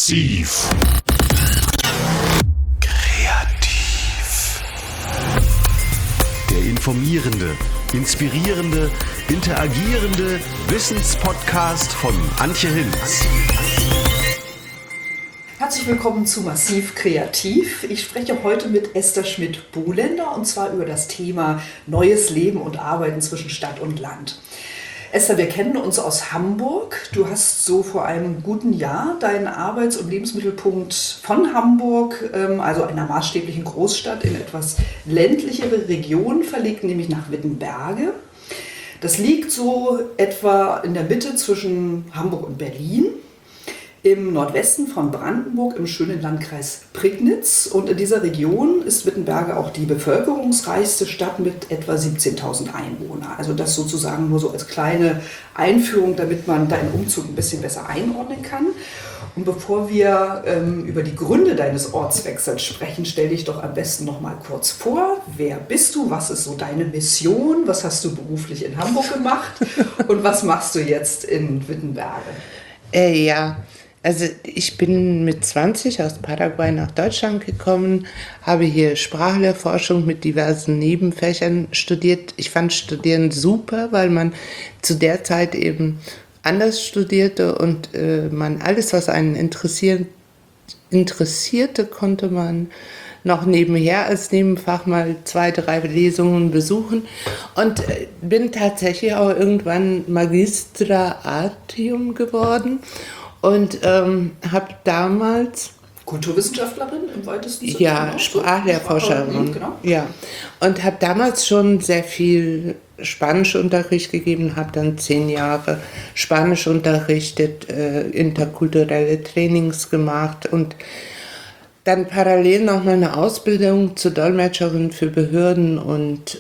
Massiv. Kreativ. Der informierende, inspirierende, interagierende Wissenspodcast von Antje Hinz. Herzlich willkommen zu Massiv Kreativ. Ich spreche heute mit Esther Schmidt-Buhlender und zwar über das Thema Neues Leben und Arbeiten zwischen Stadt und Land. Esther, wir kennen uns aus Hamburg. Du hast so vor einem guten Jahr deinen Arbeits- und Lebensmittelpunkt von Hamburg, also einer maßstäblichen Großstadt, in etwas ländlichere Region verlegt, nämlich nach Wittenberge. Das liegt so etwa in der Mitte zwischen Hamburg und Berlin, im Nordwesten von Brandenburg im schönen Landkreis Prignitz. Und in dieser Region ist Wittenberge auch die bevölkerungsreichste Stadt mit etwa 17.000 Einwohnern. Also das sozusagen nur so als kleine Einführung, damit man deinen Umzug ein bisschen besser einordnen kann. Und bevor wir über die Gründe deines Ortswechsels sprechen, stell dich doch am besten noch mal kurz vor. Wer bist du? Was ist so deine Mission? Was hast du beruflich in Hamburg gemacht? Und was machst du jetzt in Wittenberge? Also ich bin mit 20 aus Paraguay nach Deutschland gekommen, habe hier Sprachlehrforschung mit diversen Nebenfächern studiert. Ich fand Studieren super, weil man zu der Zeit eben anders studierte und man alles, was einen interessierte, konnte man noch nebenher als Nebenfach mal 2, 3 Lesungen besuchen und bin tatsächlich auch irgendwann Magistra Artium geworden. Und habe damals... Kulturwissenschaftlerin im weitesten Sinne? Ja, Sprachlehrforscherin. Genau. Ja. Und habe damals schon sehr viel Spanischunterricht gegeben, habe dann 10 Jahre Spanisch unterrichtet, interkulturelle Trainings gemacht und dann parallel noch mal eine Ausbildung zur Dolmetscherin für Behörden und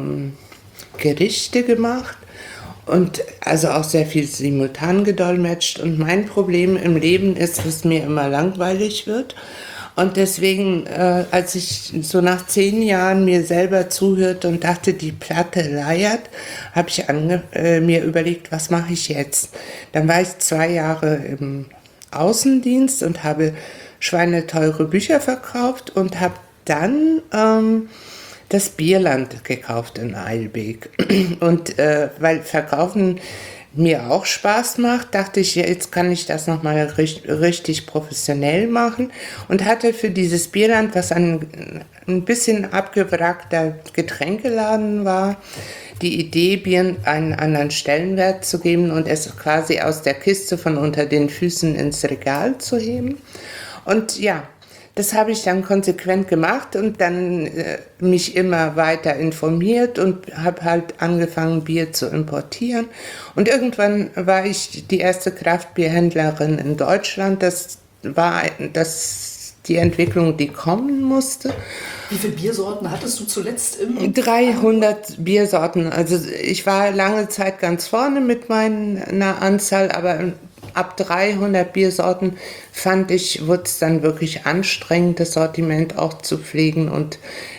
Gerichte gemacht. Und also auch sehr viel simultan gedolmetscht. Und mein Problem im Leben ist, dass mir immer langweilig wird. Und deswegen, als ich so nach 10 Jahren mir selber zuhörte und dachte, die Platte leiert, habe ich mir überlegt, was mache ich jetzt? Dann war ich 2 Jahre im Außendienst und habe schweineteure Bücher verkauft und habe dann... das Bierland gekauft in Eilbek. Und weil Verkaufen mir auch Spaß macht, dachte ich, ja, jetzt kann ich das nochmal richtig professionell machen und hatte für dieses Bierland, was ein bisschen abgewrackter Getränkeladen war, die Idee, Bier einen anderen Stellenwert zu geben und es quasi aus der Kiste von unter den Füßen ins Regal zu heben. Und ja, das habe ich dann konsequent gemacht und dann mich immer weiter informiert und habe halt angefangen, Bier zu importieren. Und irgendwann war ich die erste Kraftbierhändlerin in Deutschland. Das war die Entwicklung, die kommen musste. Wie viele Biersorten hattest du zuletzt im... 300 Biersorten. Also ich war lange Zeit ganz vorne mit meiner Anzahl, aber... Ab 300 Biersorten fand ich, wurde es dann wirklich anstrengend, das Sortiment auch zu pflegen. Und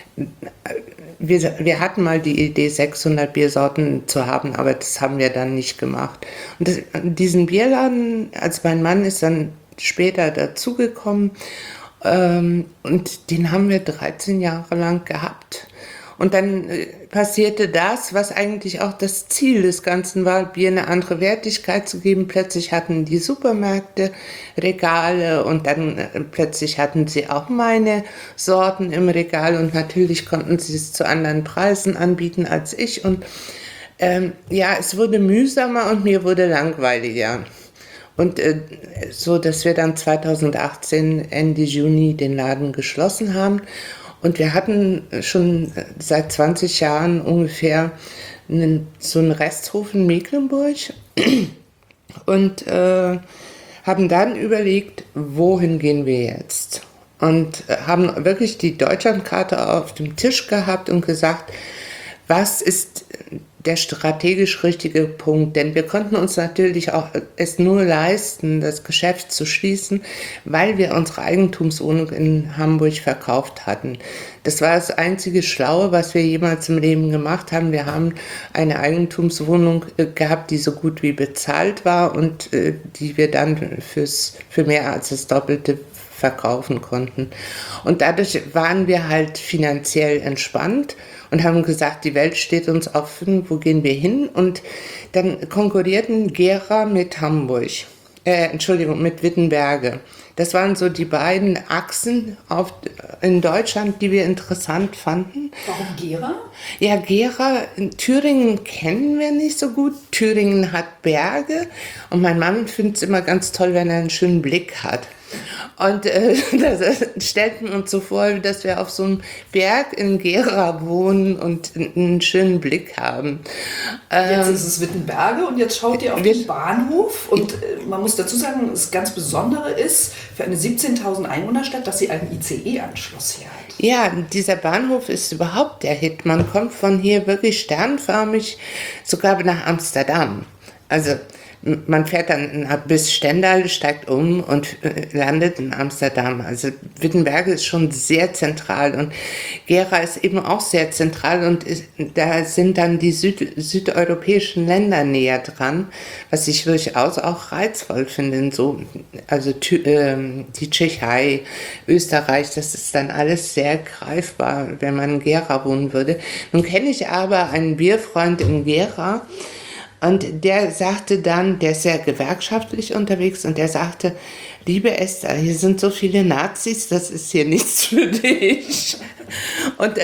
wir hatten mal die Idee, 600 Biersorten zu haben, aber das haben wir dann nicht gemacht. Und diesen Bierladen, also mein Mann ist dann später dazugekommen und den haben wir 13 Jahre lang gehabt. Und dann passierte das, was eigentlich auch das Ziel des Ganzen war, Bier eine andere Wertigkeit zu geben. Plötzlich hatten die Supermärkte Regale und dann plötzlich hatten sie auch meine Sorten im Regal und natürlich konnten sie es zu anderen Preisen anbieten als ich. Und es wurde mühsamer und mir wurde langweiliger. Und so, dass wir dann 2018 Ende Juni den Laden geschlossen haben. Und wir hatten schon seit 20 Jahren ungefähr so einen Resthof in Mecklenburg und haben dann überlegt, wohin gehen wir jetzt? Und haben wirklich die Deutschlandkarte auf dem Tisch gehabt und gesagt, was ist der strategisch richtige Punkt, denn wir konnten uns natürlich auch es nur leisten, das Geschäft zu schließen, weil wir unsere Eigentumswohnung in Hamburg verkauft hatten. Das war das einzige Schlaue, was wir jemals im Leben gemacht haben. Wir haben eine Eigentumswohnung gehabt, die so gut wie bezahlt war und die wir dann für mehr als das Doppelte verkaufen konnten. Und dadurch waren wir halt finanziell entspannt und haben gesagt, die Welt steht uns offen, wo gehen wir hin? Und dann konkurrierten Gera mit mit Wittenberge. Das waren so die beiden Achsen in Deutschland, die wir interessant fanden. Warum Gera? Ja, Gera, Thüringen kennen wir nicht so gut. Thüringen hat Berge und mein Mann findet es immer ganz toll, wenn er einen schönen Blick hat. Und das stellten wir uns so vor, dass wir auf so einem Berg in Gera wohnen und einen schönen Blick haben. Jetzt ist es Wittenberge und jetzt schaut ihr auf den Bahnhof. Und man muss dazu sagen, das ganz Besondere ist für eine 17.000 Einwohnerstadt, dass sie einen ICE-Anschluss hier hat. Ja, dieser Bahnhof ist überhaupt der Hit. Man kommt von hier wirklich sternförmig sogar nach Amsterdam. Also man fährt dann bis Stendal, steigt um und landet in Amsterdam. Also Wittenberge ist schon sehr zentral und Gera ist eben auch sehr zentral und da sind dann die südeuropäischen Länder näher dran, was ich durchaus auch reizvoll finde. Also die Tschechei, Österreich, das ist dann alles sehr greifbar, wenn man in Gera wohnen würde. Nun kenne ich aber einen Bierfreund in Gera, und der sagte dann, der ist sehr gewerkschaftlich unterwegs und der sagte, liebe Esther, hier sind so viele Nazis, das ist hier nichts für dich. Und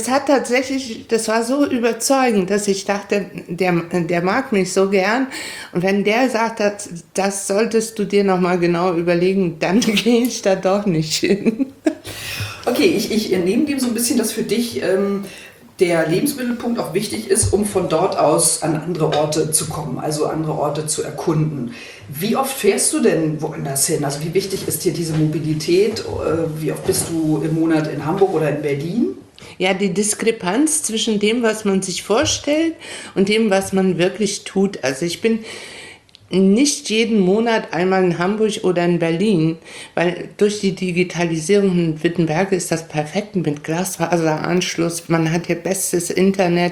das war so überzeugend, dass ich dachte, der mag mich so gern. Und wenn der sagt, das solltest du dir nochmal genau überlegen, dann gehe ich da doch nicht hin. Okay, ich nehme dem so ein bisschen, dass für dich der Lebensmittelpunkt auch wichtig ist, um von dort aus an andere Orte zu kommen, also andere Orte zu erkunden. Wie oft fährst du denn woanders hin? Also wie wichtig ist dir diese Mobilität? Wie oft bist du im Monat in Hamburg oder in Berlin? Ja, die Diskrepanz zwischen dem, was man sich vorstellt und dem, was man wirklich tut. Also ich bin nicht jeden Monat einmal in Hamburg oder in Berlin, weil durch die Digitalisierung in Wittenberge ist das perfekt mit Glasfaseranschluss, man hat hier bestes Internet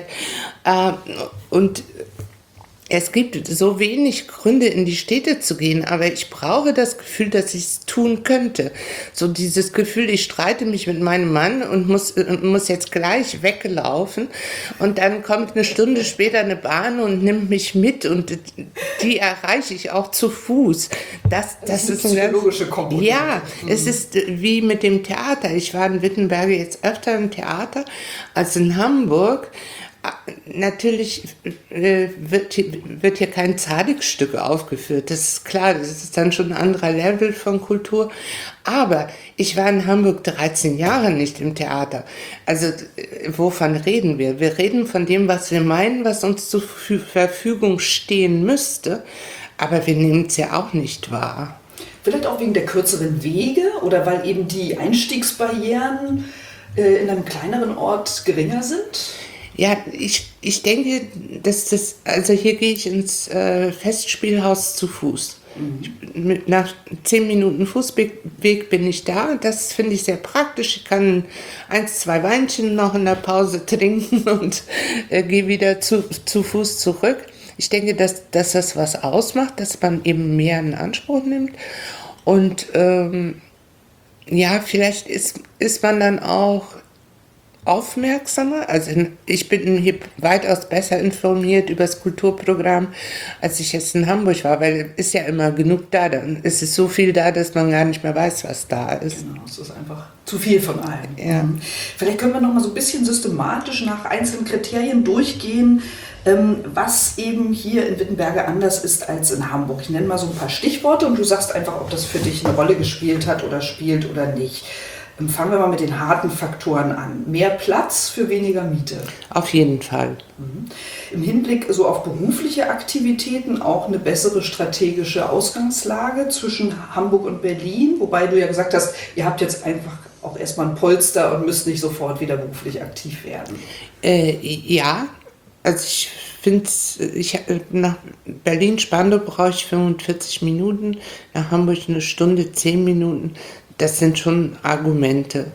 und es gibt so wenig Gründe, in die Städte zu gehen, aber ich brauche das Gefühl, dass ich es tun könnte. So dieses Gefühl, ich streite mich mit meinem Mann und muss jetzt gleich weglaufen und dann kommt eine Stunde später eine Bahn und nimmt mich mit und die erreiche ich auch zu Fuß. Das ist eine psychologische Komponente. Ja, es ist wie mit dem Theater. Ich war in Wittenberge jetzt öfter im Theater als in Hamburg. Natürlich wird hier kein Zadig-Stück aufgeführt, das ist klar, das ist dann schon ein anderer Level von Kultur. Aber ich war in Hamburg 13 Jahre nicht im Theater. Also wovon reden wir? Wir reden von dem, was wir meinen, was uns zur Verfügung stehen müsste, aber wir nehmen es ja auch nicht wahr. Vielleicht auch wegen der kürzeren Wege oder weil eben die Einstiegsbarrieren in einem kleineren Ort geringer sind? Ja, ich denke, also hier gehe ich ins Festspielhaus zu Fuß. Nach 10 Minuten Fußweg bin ich da. Das finde ich sehr praktisch. Ich kann 1, 2 Weinchen noch in der Pause trinken und gehe wieder zu Fuß zurück. Ich denke, dass das was ausmacht, dass man eben mehr in Anspruch nimmt. Und ja, vielleicht ist man dann auch aufmerksamer. Also ich bin hier weitaus besser informiert über das Kulturprogramm, als ich jetzt in Hamburg war, weil es ist ja immer genug da. Dann ist es so viel da, dass man gar nicht mehr weiß, was da ist. Genau, es ist einfach zu viel von allem. Ja. Vielleicht können wir noch mal so ein bisschen systematisch nach einzelnen Kriterien durchgehen, was eben hier in Wittenberge anders ist als in Hamburg. Ich nenne mal so ein paar Stichworte und du sagst einfach, ob das für dich eine Rolle gespielt hat oder spielt oder nicht. Fangen wir mal mit den harten Faktoren an. Mehr Platz für weniger Miete. Auf jeden Fall. Im Hinblick so auf berufliche Aktivitäten auch eine bessere strategische Ausgangslage zwischen Hamburg und Berlin, wobei du ja gesagt hast, ihr habt jetzt einfach auch erstmal ein Polster und müsst nicht sofort wieder beruflich aktiv werden. Ja, also ich finde, nach Berlin-Spandau brauche ich 45 Minuten, nach Hamburg 1 Stunde, 10 Minuten. Das sind schon Argumente.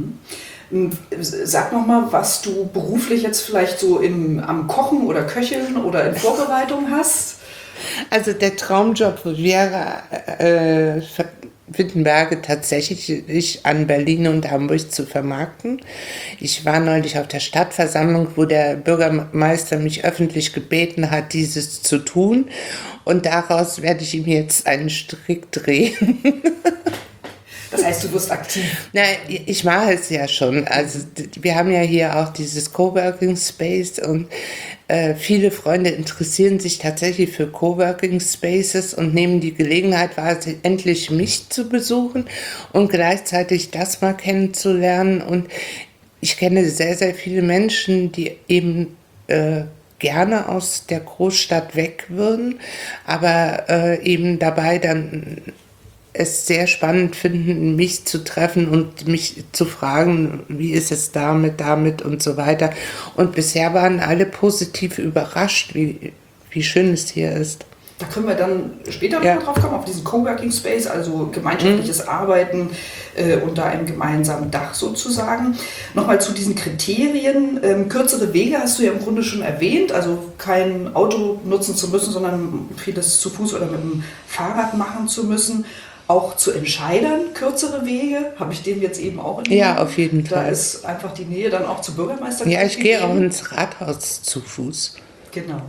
Sag nochmal, was du beruflich jetzt vielleicht so am Kochen oder Köcheln oder in Vorbereitung hast. Also der Traumjob wäre, Wittenberge tatsächlich an Berlin und Hamburg zu vermarkten. Ich war neulich auf der Stadtversammlung, wo der Bürgermeister mich öffentlich gebeten hat, dieses zu tun. Und daraus werde ich ihm jetzt einen Strick drehen. Das heißt, du wirst aktiv. Na, ich mache es ja schon. Also wir haben ja hier auch dieses Coworking Space und viele Freunde interessieren sich tatsächlich für Coworking Spaces und nehmen die Gelegenheit wahr, endlich mich zu besuchen und gleichzeitig das mal kennenzulernen. Und ich kenne sehr, sehr viele Menschen, die eben gerne aus der Großstadt weg würden, aber eben dabei dann es sehr spannend finden, mich zu treffen und mich zu fragen, wie ist es damit und so weiter. Und bisher waren alle positiv überrascht, wie schön es hier ist. Da können wir dann später noch drauf kommen, auf diesen Coworking Space, also gemeinschaftliches Arbeiten unter einem gemeinsamen Dach sozusagen. Nochmal zu diesen Kriterien. Kürzere Wege hast du ja im Grunde schon erwähnt, also kein Auto nutzen zu müssen, sondern vieles zu Fuß oder mit dem Fahrrad machen zu müssen. Auch zu Entscheidern kürzere Wege, habe ich den jetzt eben auch in Ja, auf jeden Fall. Da ist einfach die Nähe dann auch zu Bürgermeister. Ja, ich gehe auch ins Rathaus zu Fuß. Genau.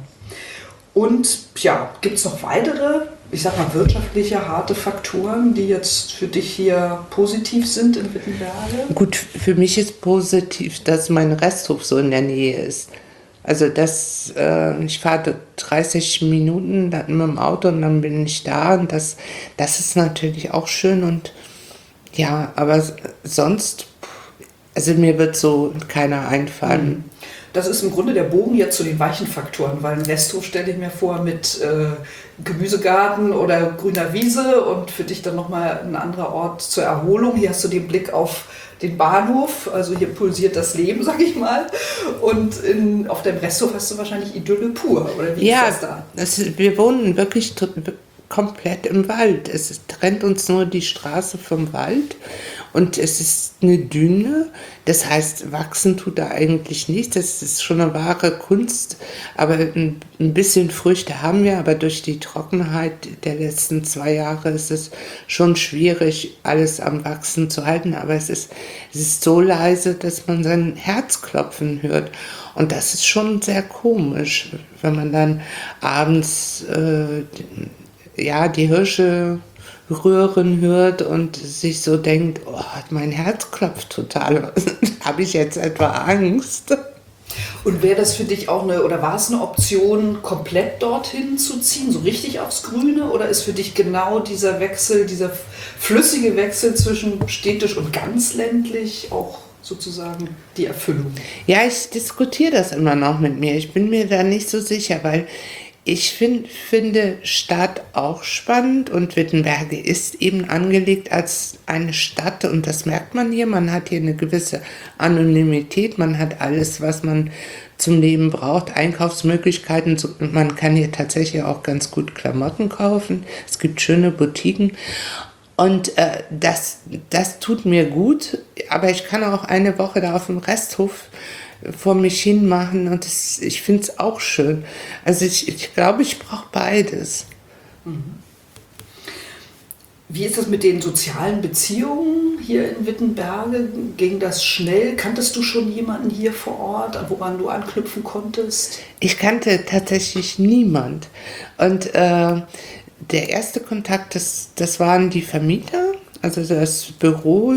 Und ja, gibt es noch weitere, ich sag mal, wirtschaftliche, harte Faktoren, die jetzt für dich hier positiv sind in Wittenberge? Gut, für mich ist positiv, dass mein Resthof so in der Nähe ist. Also ich fahre 30 Minuten dann mit dem Auto und dann bin ich da und das ist natürlich auch schön und ja, aber sonst, also mir wird so keiner einfallen. Das ist im Grunde der Bogen jetzt zu den weichen Faktoren, weil ein Resthof stelle ich mir vor mit Gemüsegarten oder grüner Wiese und für dich dann nochmal ein anderer Ort zur Erholung. Hier hast du den Blick auf den Bahnhof, also hier pulsiert das Leben, sag ich mal. Und auf dem Resthof hast du wahrscheinlich Idylle pur, oder wie ist das da? Wir wohnen wirklich komplett im Wald. Es trennt uns nur die Straße vom Wald und es ist eine Düne. Das heißt, wachsen tut da eigentlich nichts. Das ist schon eine wahre Kunst. Aber ein bisschen Früchte haben wir, aber durch die Trockenheit der letzten 2 Jahre ist es schon schwierig, alles am Wachsen zu halten. Aber es ist so leise, dass man sein Herz klopfen hört. Und das ist schon sehr komisch, wenn man dann abends die Hirsche rühren hört und sich so denkt, oh, mein Herz klopft total. Habe ich jetzt etwa Angst? Und wäre das für dich auch war es eine Option, komplett dorthin zu ziehen, so richtig aufs Grüne? Oder ist für dich genau dieser Wechsel, dieser flüssige Wechsel zwischen städtisch und ganz ländlich auch sozusagen die Erfüllung? Ja, ich diskutiere das immer noch mit mir. Ich bin mir da nicht so sicher, weil ich finde Stadt auch spannend und Wittenberge ist eben angelegt als eine Stadt und das merkt man hier. Man hat hier eine gewisse Anonymität, man hat alles, was man zum Leben braucht, Einkaufsmöglichkeiten. Man kann hier tatsächlich auch ganz gut Klamotten kaufen. Es gibt schöne Boutiquen. Und das tut mir gut, aber ich kann auch eine Woche da auf dem Resthof vor mich hin machen und ich finde es auch schön. Also ich glaube, ich brauche beides. Wie ist das mit den sozialen Beziehungen hier in Wittenberge? Ging das schnell? Kanntest du schon jemanden hier vor Ort, woran du anknüpfen konntest? Ich kannte tatsächlich niemand. Und der erste Kontakt, das waren die Vermieter, also das Büro,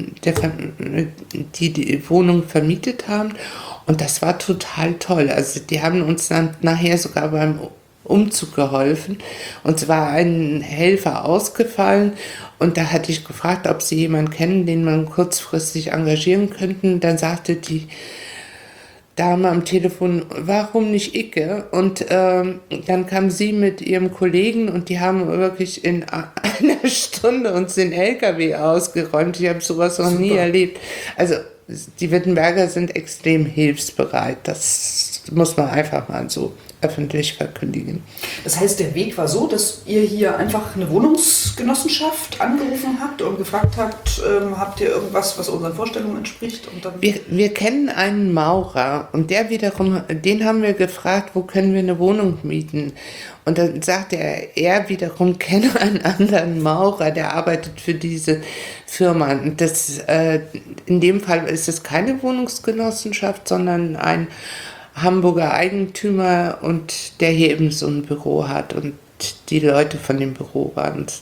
die Wohnung vermietet haben. Und das war total toll. Also die haben uns dann nachher sogar beim Umzug geholfen. Und es war ein Helfer ausgefallen. Und da hatte ich gefragt, ob sie jemanden kennen, den man kurzfristig engagieren könnten. Dann sagte die Dame am Telefon, warum nicht Icke? Und dann kam sie mit ihrem Kollegen und die haben wirklich in einer Stunde uns den LKW ausgeräumt. Ich habe sowas noch nie erlebt. Also die Wittenberger sind extrem hilfsbereit. Das muss man einfach mal so öffentlich verkündigen. Das heißt, der Weg war so, dass ihr hier einfach eine Wohnungsgenossenschaft angerufen habt und gefragt habt, habt ihr irgendwas, was unseren Vorstellungen entspricht? Und dann Wir kennen einen Maurer und der wiederum, den haben wir gefragt, wo können wir eine Wohnung mieten? Und dann sagte er wiederum kenne einen anderen Maurer, der arbeitet für diese Firma. Und in dem Fall ist es keine Wohnungsgenossenschaft, sondern ein Hamburger Eigentümer und der hier eben so ein Büro hat und die Leute von dem Büro waren es.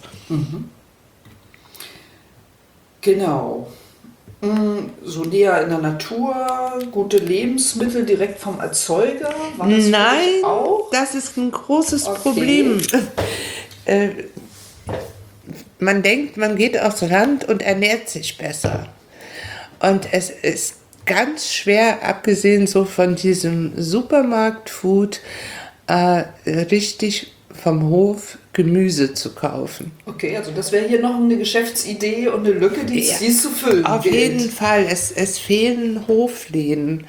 Genau. So näher in der Natur, gute Lebensmittel direkt vom Erzeuger? War das Nein, auch? das ist ein großes Okay. Problem. Man denkt, man geht aufs Land und ernährt sich besser. Und es ist ganz schwer, abgesehen so von diesem Supermarktfood, richtig vom Hof Gemüse zu kaufen. Okay, also das wäre hier noch eine Geschäftsidee und eine Lücke, die Ja, es zu füllen Auf gilt. jeden Fall, es fehlen Hofläden.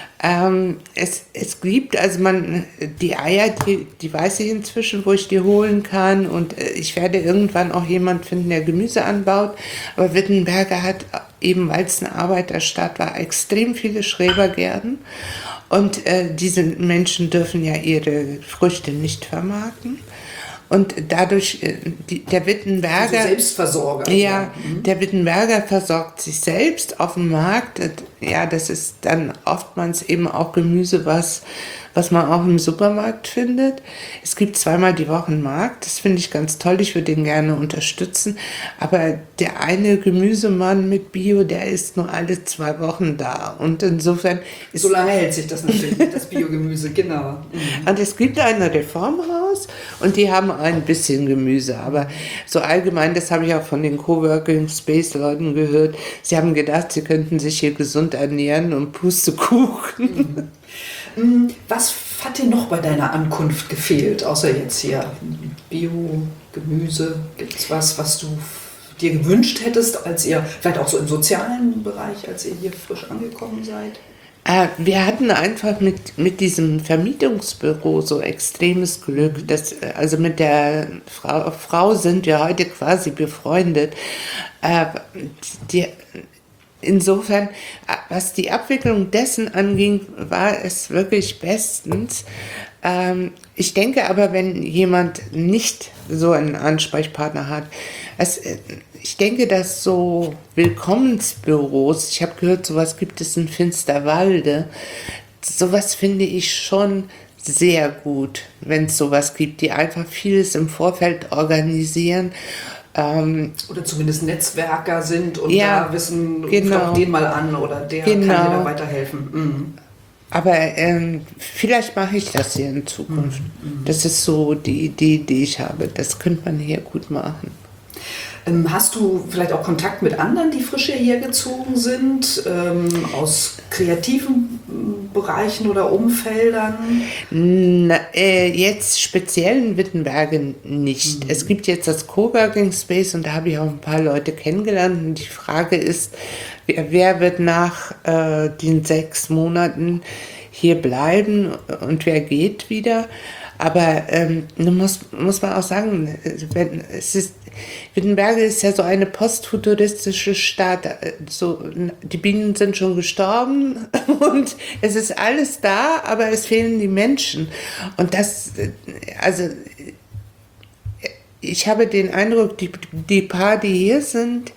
Es gibt, also die Eier, die weiß ich inzwischen, wo ich die holen kann und ich werde irgendwann auch jemand finden, der Gemüse anbaut. Aber Wittenberge hat eben, weil es eine Arbeiterstadt war, extrem viele Schrebergärten und diese Menschen dürfen ja ihre Früchte nicht vermarkten. Und dadurch, der Wittenberger... Also Selbstversorger. Ja, der Wittenberger versorgt sich selbst auf dem Markt. Ja, das ist dann oftmals eben auch Gemüse, was man auch im Supermarkt findet. Es gibt zweimal die Woche einen Markt, das finde ich ganz toll, ich würde den gerne unterstützen. Aber der eine Gemüsemann mit Bio, der ist nur alle 2 Wochen da. Und insofern ist... So lange hält sich das natürlich, das Biogemüse, genau. Und es gibt ein Reformhaus und die haben ein bisschen Gemüse, aber so allgemein, das habe ich auch von den Coworking Space Leuten gehört, sie haben gedacht, sie könnten sich hier gesund ernähren und Pustekuchen. Was hat dir noch bei deiner Ankunft gefehlt, außer jetzt hier Bio-Gemüse? Gibt es was du dir gewünscht hättest, als ihr, vielleicht auch so im sozialen Bereich, als ihr hier frisch angekommen seid? Wir hatten einfach mit diesem Vermietungsbüro so extremes Glück. Also mit der Frau sind wir heute quasi befreundet. Insofern, was die Abwicklung dessen anging, war es wirklich bestens. Ich denke aber, wenn jemand nicht so einen Ansprechpartner hat, ich denke, dass so Willkommensbüros, ich habe gehört, sowas gibt es in Finsterwalde, sowas finde ich schon sehr gut, wenn es sowas gibt, die einfach vieles im Vorfeld organisieren. Oder zumindest Netzwerker sind und Ja, da wissen, genau. ruf doch den mal an oder der kann dir da weiterhelfen. Aber vielleicht mache ich das hier in Zukunft. Das ist so die Idee, die ich habe. Das könnte man hier gut machen. Hast du vielleicht auch Kontakt mit anderen, die frisch hierher gezogen sind, aus kreativen Bereichen oder Umfeldern? Jetzt speziell in Wittenberge nicht. Es gibt jetzt das Coworking Space und da habe ich auch ein paar Leute kennengelernt. Und die Frage ist, wer wird nach den 6 Monaten hier bleiben und wer geht wieder? Aber muss man auch sagen, Wittenberge ist ja so eine postfuturistische Stadt. Die Bienen sind schon gestorben und es ist alles da, aber es fehlen die Menschen. Und ich habe den Eindruck, die paar, die hier sind,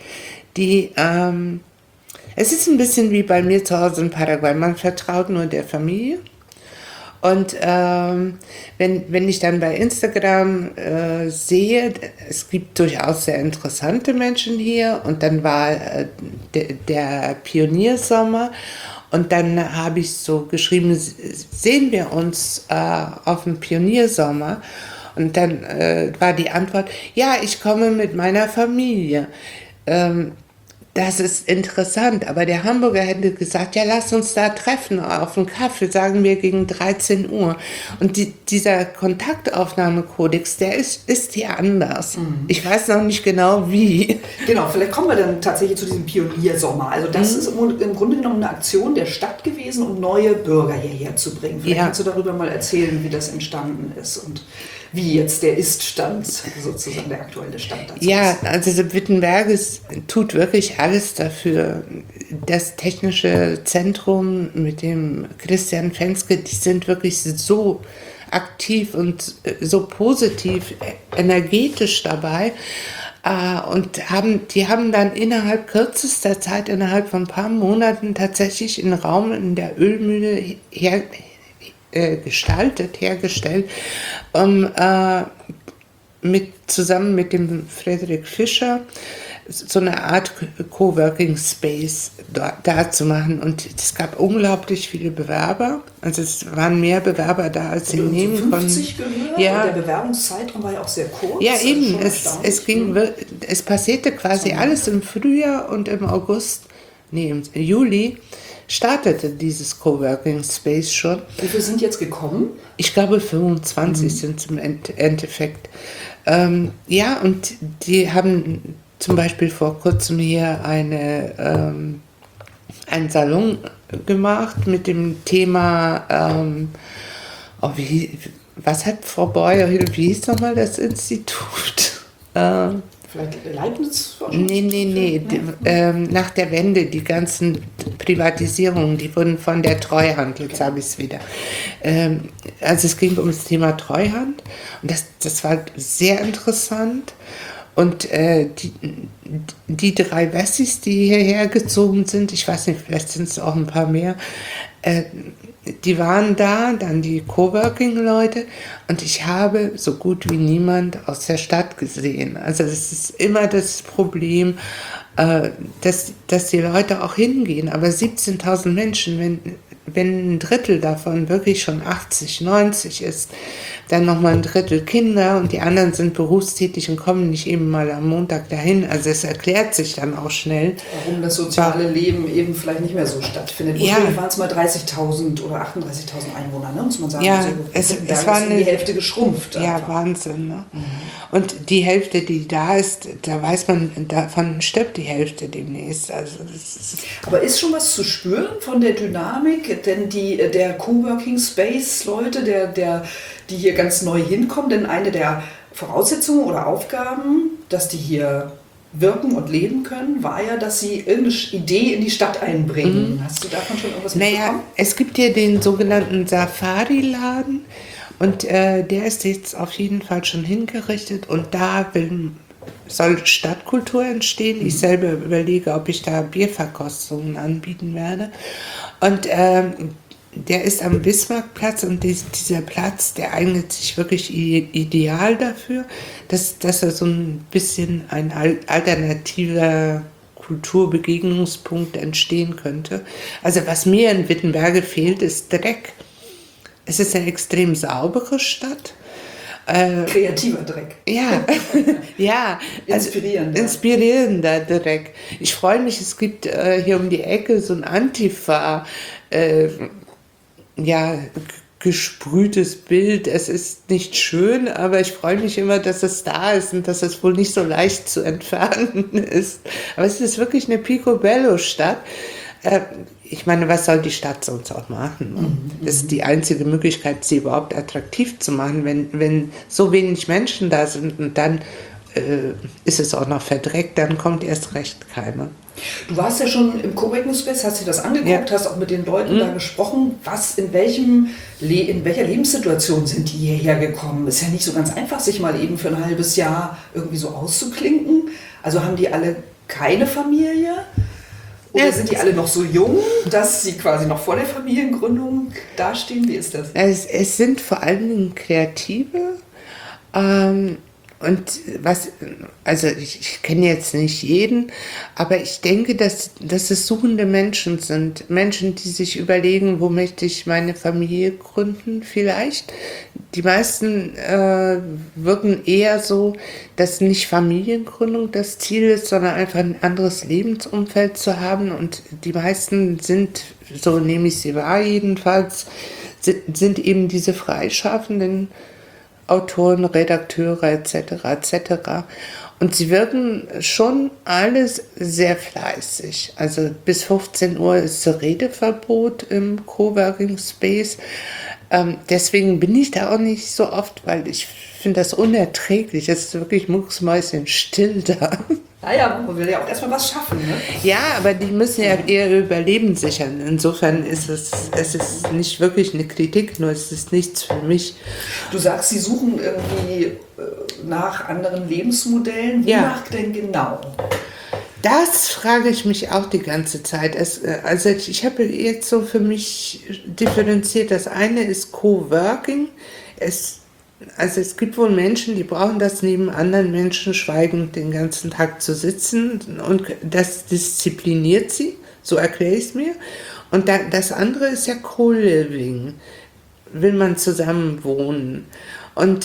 es ist ein bisschen wie bei mir zu Hause in Paraguay. Man vertraut nur der Familie. Und wenn ich dann bei Instagram sehe, es gibt durchaus sehr interessante Menschen hier und dann war der Pioniersommer und dann habe ich so geschrieben, sehen wir uns auf dem Pioniersommer? Und dann war die Antwort, ja, ich komme mit meiner Familie. Das ist interessant, aber der Hamburger hätte gesagt, ja, lass uns da treffen auf einen Kaffee, sagen wir gegen 13 Uhr. Und dieser Kontaktaufnahmekodex, der ist hier anders. Ich weiß noch nicht genau wie. Genau, vielleicht kommen wir dann tatsächlich zu diesem Pioniersommer. Also das ist im Grunde genommen eine Aktion der Stadt gewesen, um neue Bürger hierher zu bringen. Vielleicht kannst du darüber mal erzählen, wie das entstanden ist und wie jetzt der Ist-Stand, sozusagen der aktuelle Stand dazu ist. Ja, also Wittenberges tut wirklich alles dafür. Das Technische Zentrum mit dem Christian Fenske, die sind wirklich so aktiv und so positiv, energetisch dabei. Und die haben dann innerhalb kürzester Zeit, innerhalb von ein paar Monaten tatsächlich einen Raum in der Ölmühle hergestellt, zusammen mit dem Frederik Fischer so eine Art Coworking Space da zu machen. Und es gab unglaublich viele Bewerber. Also es waren mehr Bewerber da, als sie nehmen konnten. 50 gehört? Ja. Und der Bewerbungszeitraum war ja auch sehr kurz. Ja, eben. Es passierte quasi alles im Frühjahr und im Juli startete dieses Coworking Space schon. Wie viele sind jetzt gekommen? Ich glaube 25 sind es im Endeffekt. Ja, und die haben zum Beispiel vor kurzem hier einen Salon gemacht mit dem Thema, was hat Frau Beuer, wie hieß nochmal das Institut? Vielleicht Leibniz? Nee. Nach der Wende, die ganzen Privatisierungen, die wurden von der Treuhand, jetzt habe ich es wieder. Also es ging um das Thema Treuhand und das war sehr interessant. Und die 3 Wessis, die hierher gezogen sind, ich weiß nicht, vielleicht sind es auch ein paar mehr, die waren da, dann die Coworking-Leute, und ich habe so gut wie niemand aus der Stadt gesehen. Also das ist immer das Problem, dass die Leute auch hingehen, aber 17.000 Menschen, wenn ein Drittel davon wirklich schon 80, 90 ist, dann nochmal ein Drittel Kinder und die anderen sind berufstätig und kommen nicht eben mal am Montag dahin. Also es erklärt sich dann auch schnell. Warum das soziale Leben eben vielleicht nicht mehr so stattfindet. Ursprünglich waren es mal 30.000 oder 38.000 Einwohner, ne? Muss man sagen. Ja, also, es war die Hälfte geschrumpft. Ja, einfach. Wahnsinn. Ne? Und die Hälfte, die da ist, da weiß man, davon stirbt die Hälfte demnächst. Also aber ist schon was zu spüren von der Dynamik? Denn der Coworking Space Leute, die hier ganz neu hinkommen, denn eine der Voraussetzungen oder Aufgaben, dass die hier wirken und leben können, war ja, dass sie irgendeine Idee in die Stadt einbringen. Hast du davon schon irgendwas mitbekommen? Es gibt hier den sogenannten Safari-Laden und der ist jetzt auf jeden Fall schon hingerichtet und da soll Stadtkultur entstehen. Ich selber überlege, ob ich da Bierverkostungen anbieten werde. Und der ist am Bismarckplatz und dieser Platz, der eignet sich wirklich ideal dafür, dass er so ein bisschen ein alternativer Kulturbegegnungspunkt entstehen könnte. Also was mir in Wittenberge fehlt, ist Dreck. Es ist eine extrem saubere Stadt. Kreativer Dreck. Ja, ja. Inspirierender Dreck. Ich freue mich, es gibt hier um die Ecke so ein Antifa, gesprühtes Bild. Es ist nicht schön, aber ich freue mich immer, dass es da ist und dass es wohl nicht so leicht zu entfernen ist. Aber es ist wirklich eine Picobello-Stadt. Ich meine, was soll die Stadt sonst auch machen? Das ist die einzige Möglichkeit, sie überhaupt attraktiv zu machen, wenn so wenig Menschen da sind und dann ist es auch noch verdreckt, dann kommt erst recht keiner. Du warst ja schon im Coworking Space, hast dir das angeguckt, hast auch mit den Leuten da gesprochen. In welcher Lebenssituation sind die hierher gekommen? Ist ja nicht so ganz einfach, sich mal eben für ein halbes Jahr irgendwie so auszuklinken. Also haben die alle keine Familie? Oder sind die alle noch so jung, dass sie quasi noch vor der Familiengründung dastehen? Wie ist das? Es sind vor allen Dingen Kreative. Und ich kenne jetzt nicht jeden, aber ich denke, dass es suchende Menschen sind. Menschen, die sich überlegen, wo möchte ich meine Familie gründen vielleicht. Die meisten wirken eher so, dass nicht Familiengründung das Ziel ist, sondern einfach ein anderes Lebensumfeld zu haben. Und die meisten sind, so nehme ich sie wahr jedenfalls, sind eben diese freischaffenden Autoren, Redakteure etc. Und sie wirken schon alles sehr fleißig. Also bis 15 Uhr ist so Redeverbot im Coworking Space. Deswegen bin ich da auch nicht so oft, weil ich finde das unerträglich. Es ist wirklich mucksmäuschenstill da. Naja, man will ja auch erstmal was schaffen, ne? Ja, aber die müssen ja ihr Überleben sichern. Insofern ist es ist nicht wirklich eine Kritik, nur es ist nichts für mich. Du sagst, sie suchen irgendwie nach anderen Lebensmodellen. Wonach denn genau? Das frage ich mich auch die ganze Zeit. Also ich habe jetzt so für mich differenziert. Das eine ist Coworking. Es gibt wohl Menschen, die brauchen das, neben anderen Menschen schweigend den ganzen Tag zu sitzen, und das diszipliniert sie, so erkläre ich es mir. Und das andere ist ja Co-Living, will man zusammen wohnen. Und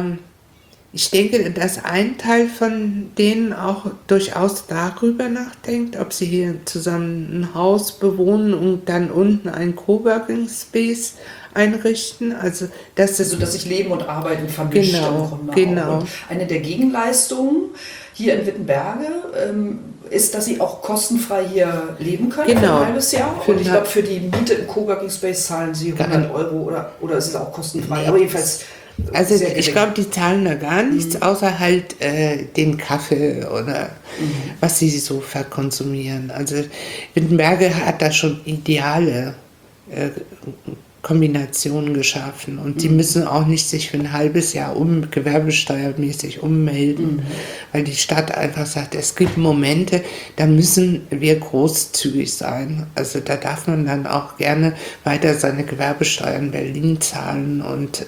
ich denke, dass ein Teil von denen auch durchaus darüber nachdenkt, ob sie hier zusammen ein Haus bewohnen und dann unten einen Coworking Space einrichten. Also dass sich Leben und Arbeiten vermischt. Genau. Und eine der Gegenleistungen hier in Wittenberge ist, dass sie auch kostenfrei hier leben können für ein halbes Jahr. Und ich glaube, für die Miete im Coworking Space zahlen sie 100 Euro oder ist es auch kostenfrei. Aber jedenfalls. Also ich glaube, die zahlen da gar nichts, außer halt den Kaffee oder was sie so verkonsumieren. Also Wittenberge hat da schon ideale Kombinationen geschaffen, und die müssen auch nicht sich für ein halbes Jahr gewerbesteuermäßig ummelden, weil die Stadt einfach sagt, es gibt Momente, da müssen wir großzügig sein. Also da darf man dann auch gerne weiter seine Gewerbesteuer in Berlin zahlen, und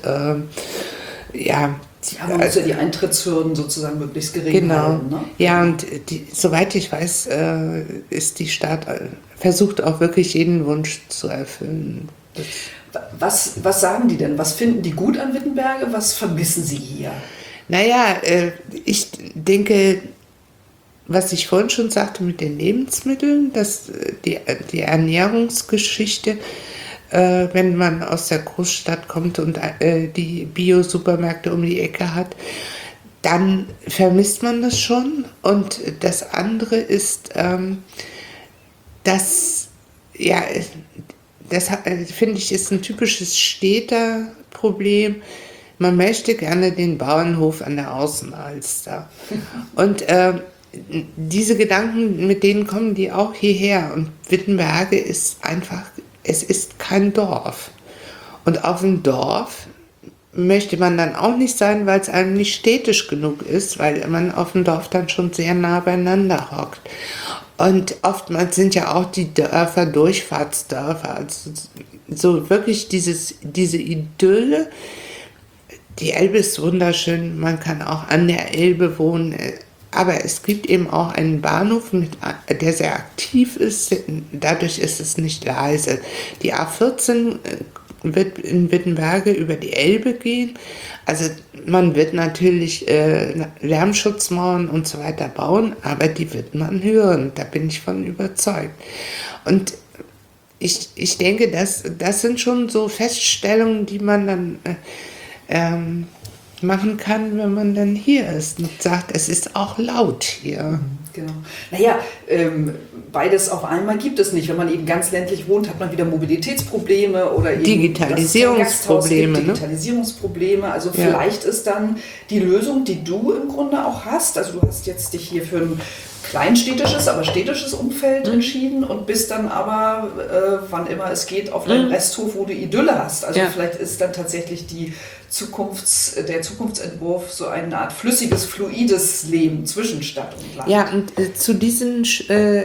man muss ja die Eintrittshürden sozusagen möglichst gering halten. Ne? Ja, und soweit ich weiß, ist die Stadt versucht auch wirklich jeden Wunsch zu erfüllen. Was sagen die denn? Was finden die gut an Wittenberge? Was vermissen sie hier? Naja, ich denke, was ich vorhin schon sagte mit den Lebensmitteln, dass die Ernährungsgeschichte, wenn man aus der Großstadt kommt und die Bio-Supermärkte um die Ecke hat, dann vermisst man das schon. Und das andere ist, das finde ich, ist ein typisches Städterproblem. Man möchte gerne den Bauernhof an der Außenalster. Und diese Gedanken, mit denen kommen die auch hierher. Und Wittenberge ist einfach, es ist kein Dorf. Und auf dem Dorf möchte man dann auch nicht sein, weil es einem nicht städtisch genug ist, weil man auf dem Dorf dann schon sehr nah beieinander hockt. Und oftmals sind ja auch die Dörfer Durchfahrtsdörfer, also so wirklich diese Idylle. Die Elbe ist wunderschön, man kann auch an der Elbe wohnen, aber es gibt eben auch einen Bahnhof, der sehr aktiv ist, dadurch ist es nicht leise. Die A14 wird in Wittenberge über die Elbe gehen. Also man wird natürlich Lärmschutzmauern und so weiter bauen, aber die wird man hören, da bin ich von überzeugt. Und ich denke, das sind schon so Feststellungen, die man dann machen kann, wenn man dann hier ist und sagt, es ist auch laut hier. Genau. Naja, beides auf einmal gibt es nicht. Wenn man eben ganz ländlich wohnt, hat man wieder Mobilitätsprobleme oder eben Digitalisierungsprobleme. Digitalisierungsprobleme. Also vielleicht ist dann die Lösung, die du im Grunde auch hast. Also du hast jetzt dich hier für ein kleinstädtisches, aber städtisches Umfeld entschieden und bist dann aber, wann immer es geht, auf einem Resthof, wo du Idylle hast. Also vielleicht ist dann tatsächlich der Zukunftsentwurf so eine Art flüssiges, fluides Leben zwischen Stadt und Land. Ja, und zu diesen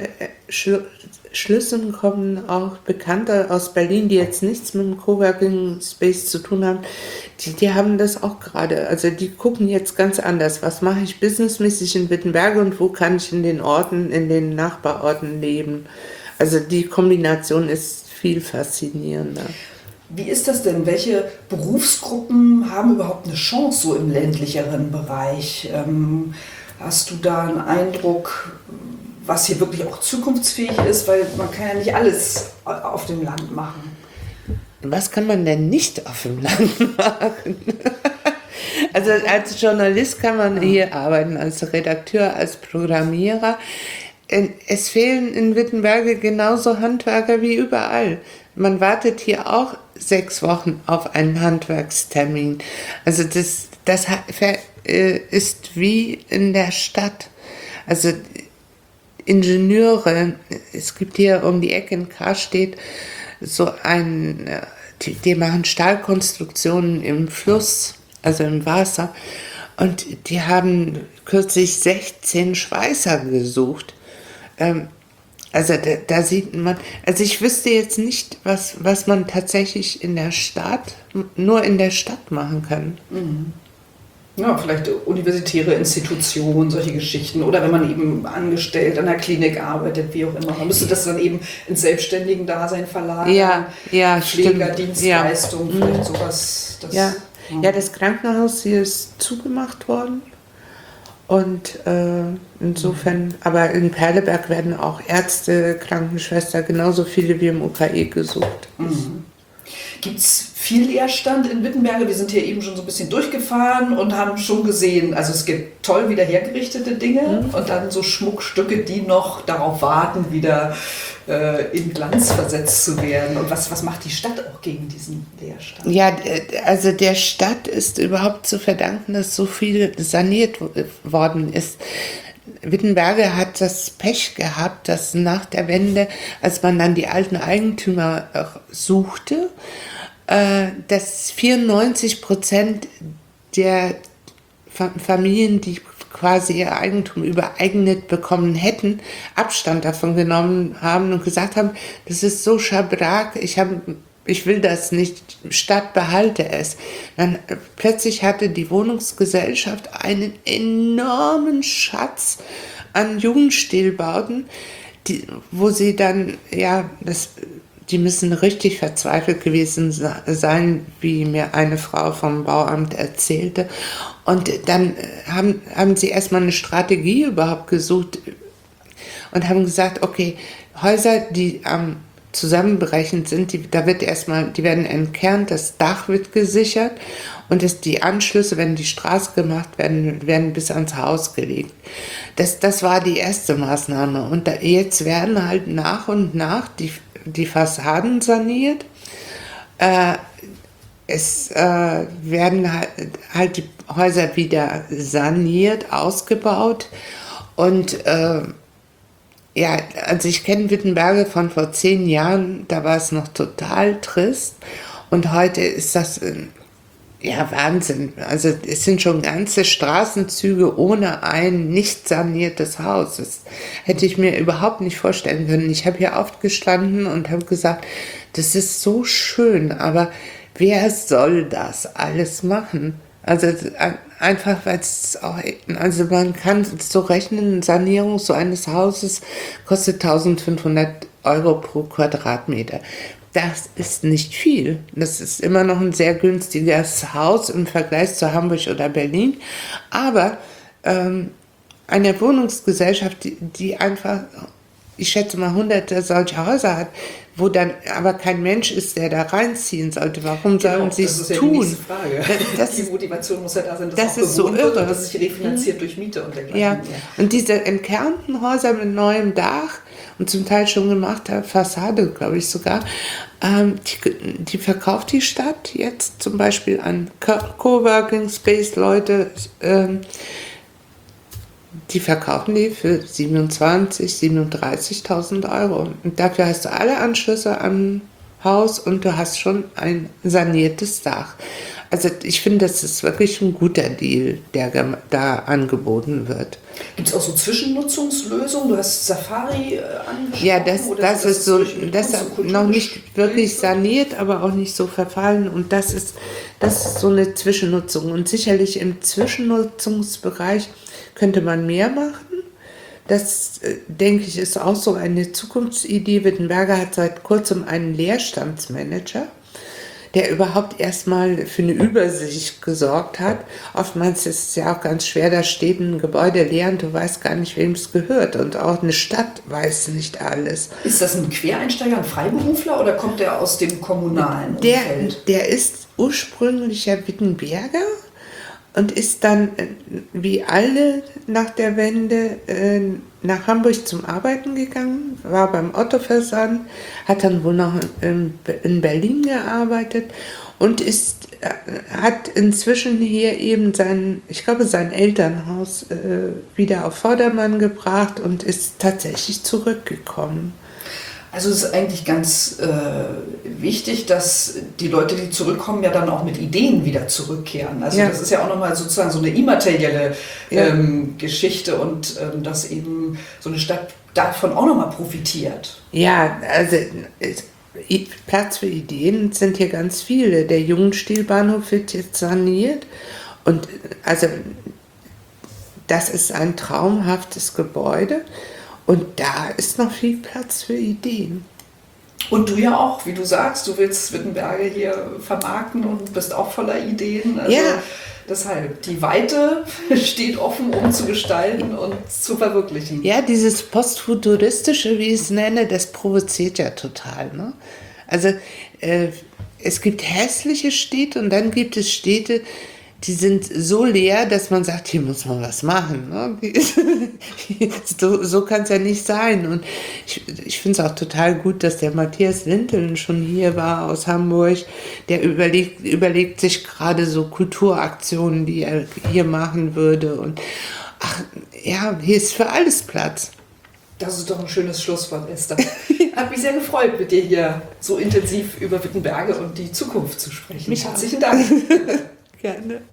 Schlüsseln kommen auch Bekannte aus Berlin, die jetzt nichts mit dem Coworking Space zu tun haben, die haben das auch gerade. Also die gucken jetzt ganz anders. Was mache ich businessmäßig in Wittenberge und wo kann ich in den Orten, in den Nachbarorten leben? Also die Kombination ist viel faszinierender. Wie ist das denn? Welche Berufsgruppen haben überhaupt eine Chance so im ländlicheren Bereich? Hast du da einen Eindruck, was hier wirklich auch zukunftsfähig ist? Weil man kann ja nicht alles auf dem Land machen. Was kann man denn nicht auf dem Land machen? Also als Journalist kann man hier arbeiten, als Redakteur, als Programmierer. Es fehlen in Wittenberge genauso Handwerker wie überall. Man wartet hier auch 6 Wochen auf einen Handwerkstermin. Also das ist wie in der Stadt. Also Ingenieure, es gibt hier um die Ecke in Karstedt so die machen Stahlkonstruktionen im Fluss, also im Wasser. Und die haben kürzlich 16 Schweißer gesucht. Also da sieht man, also ich wüsste jetzt nicht, was man tatsächlich nur in der Stadt machen kann. Mhm. Ja, vielleicht universitäre Institutionen, solche Geschichten. Oder wenn man eben angestellt an der Klinik arbeitet, wie auch immer. Man müsste das dann eben ins selbstständigen Dasein verlagern. Ja, Pflegerdienstleistung, stimmt. vielleicht sowas. Ja, das Krankenhaus hier ist zugemacht worden. Und insofern, aber in Perleberg werden auch Ärzte, Krankenschwester, genauso viele wie im UKE gesucht. Mhm. Gibt es viel Leerstand in Wittenberge? Wir sind hier eben schon so ein bisschen durchgefahren und haben schon gesehen, also es gibt toll wieder hergerichtete Dinge und dann so Schmuckstücke, die noch darauf warten, wieder in Glanz versetzt zu werden. Und was macht die Stadt auch gegen diesen Leerstand? Ja, also der Stadt ist überhaupt zu verdanken, dass so viel saniert worden ist. Wittenberge hat das Pech gehabt, dass nach der Wende, als man dann die alten Eigentümer suchte, dass 94% der Familien, die quasi ihr Eigentum übereignet bekommen hätten, Abstand davon genommen haben und gesagt haben, das ist so Schabrack, ich will das nicht, Stadt behalte es. Dann plötzlich hatte die Wohnungsgesellschaft einen enormen Schatz an Jugendstilbauten, wo sie dann, die müssen richtig verzweifelt gewesen sein, wie mir eine Frau vom Bauamt erzählte. Und dann haben sie erstmal eine Strategie überhaupt gesucht und haben gesagt, okay, Häuser, die am zusammenbrechend sind, die werden entkernt, das Dach wird gesichert und die Anschlüsse, wenn die Straße gemacht werden bis ans Haus gelegt. Das war die erste Maßnahme. Und jetzt werden halt nach und nach die Fassaden saniert. Es werden halt die Häuser wieder saniert, ausgebaut und also ich kenne Wittenberge von vor 10 Jahren, da war es noch total trist und heute ist das Wahnsinn. Also es sind schon ganze Straßenzüge ohne ein nicht saniertes Haus. Das hätte ich mir überhaupt nicht vorstellen können. Ich habe hier oft gestanden und habe gesagt, das ist so schön, aber wer soll das alles machen? Also einfach, weil es auch, also man kann so rechnen, Sanierung so eines Hauses kostet 1.500 € pro Quadratmeter. Das ist nicht viel. Das ist immer noch ein sehr günstiges Haus im Vergleich zu Hamburg oder Berlin. Aber eine Wohnungsgesellschaft, die einfach, ich schätze mal, hunderte solcher Häuser hat, wo dann aber kein Mensch ist, der da reinziehen sollte. Warum sollen sie es tun? Das ist ja die nächste Frage. Die Motivation muss ja da sein, dass das auch ist so irre. wird und dass es sich refinanziert durch Miete und dergleichen. Ja, und diese entkernten Häuser mit neuem Dach und zum Teil schon gemachter Fassade, glaube ich sogar, die verkauft die Stadt jetzt zum Beispiel an Coworking Space Leute, die verkaufen die für 27.000, 37.000 €. Und dafür hast du alle Anschlüsse am Haus und du hast schon ein saniertes Dach. Also ich finde, das ist wirklich ein guter Deal, der da angeboten wird. Gibt es auch so Zwischennutzungslösungen? Du hast Safari angesprochen. Ja, das ist so, das ist noch nicht wirklich saniert, aber auch nicht so verfallen. Und das ist so eine Zwischennutzung. Und sicherlich im Zwischennutzungsbereich könnte man mehr machen. Das, denke ich, ist auch so eine Zukunftsidee. Wittenberge hat seit kurzem einen Leerstandsmanager, der überhaupt erstmal für eine Übersicht gesorgt hat. Oftmals ist es ja auch ganz schwer, da steht ein Gebäude leer und du weißt gar nicht, wem es gehört. Und auch eine Stadt weiß nicht alles. Ist das ein Quereinsteiger, ein Freiberufler oder kommt der aus dem kommunalen Umfeld? Der ist ursprünglicher Wittenberger und ist dann, wie alle nach der Wende, nach Hamburg zum Arbeiten gegangen, war beim Otto-Versand, hat dann wohl noch in Berlin gearbeitet und hat inzwischen hier eben sein Elternhaus wieder auf Vordermann gebracht und ist tatsächlich zurückgekommen. Also es ist eigentlich ganz wichtig, dass die Leute, die zurückkommen, ja dann auch mit Ideen wieder zurückkehren. Also das ist ja auch nochmal sozusagen so eine immaterielle Geschichte und dass eben so eine Stadt davon auch nochmal profitiert. Ja, also Platz für Ideen sind hier ganz viele. Der Jugendstilbahnhof wird jetzt saniert und also das ist ein traumhaftes Gebäude. Und da ist noch viel Platz für Ideen. Und du ja auch, wie du sagst, du willst Wittenberge hier vermarkten und bist auch voller Ideen. Also deshalb, die Weite steht offen, um zu gestalten und zu verwirklichen. Ja, dieses Postfuturistische, wie ich es nenne, das provoziert ja total. Ne? Also es gibt hässliche Städte und dann gibt es Städte, die sind so leer, dass man sagt, hier muss man was machen. Ne? So kann es ja nicht sein. Und ich finde es auch total gut, dass der Matthias Linteln schon hier war aus Hamburg. Der überlegt sich gerade so Kulturaktionen, die er hier machen würde. Und hier ist für alles Platz. Das ist doch ein schönes Schlusswort, Esther. Hat mich sehr gefreut, mit dir hier so intensiv über Wittenberge und die Zukunft zu sprechen. Mich herzlichen Dank. Gerne.